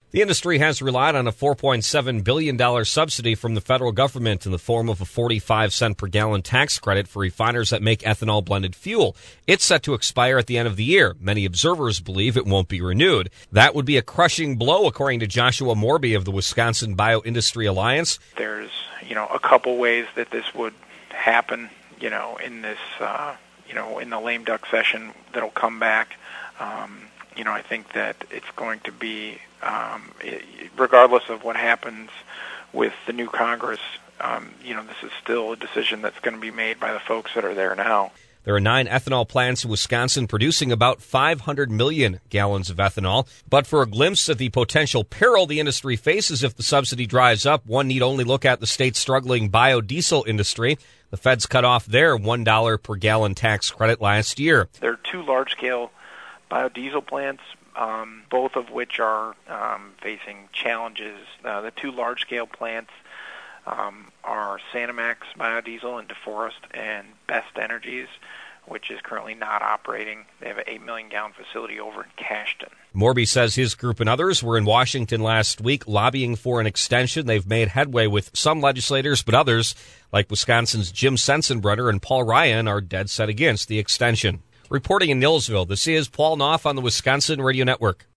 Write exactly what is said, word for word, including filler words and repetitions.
The industry has relied on a four point seven billion dollars subsidy from the federal government in the form of a forty-five cent per gallon tax credit for refiners that make ethanol-blended fuel. It's set to expire at the end of the year. Many observers believe it won't be renewed. That would be a crushing blow, according to Joshua Morby of the Wisconsin Bioindustry Alliance. There's, you know, a couple ways that this would happen, you know, in this, uh, you know, in the lame duck session that'll come back. Um, you know, I think that it's going to be, um, it, regardless of what happens with the new Congress, um, you know, this is still a decision that's going to be made by the folks that are there now. There are nine ethanol plants in Wisconsin producing about five hundred million gallons of ethanol. But for a glimpse at the potential peril the industry faces if the subsidy dries up, one need only look at the state's struggling biodiesel industry. The feds cut off their one dollar per gallon tax credit last year. There are two large-scale biodiesel plants, um, both of which are um, facing challenges. Uh, the two large-scale plants um, are Sanimax Biodiesel in DeForest and Best Energies, which is currently not operating. They have an eight million gallon facility over in Cashton. Morby says his group and others were in Washington last week lobbying for an extension. They've made headway with some legislators, but others, like Wisconsin's Jim Sensenbrenner and Paul Ryan, are dead set against the extension. Reporting in Nilsville, this is Paul Knopf on the Wisconsin Radio Network.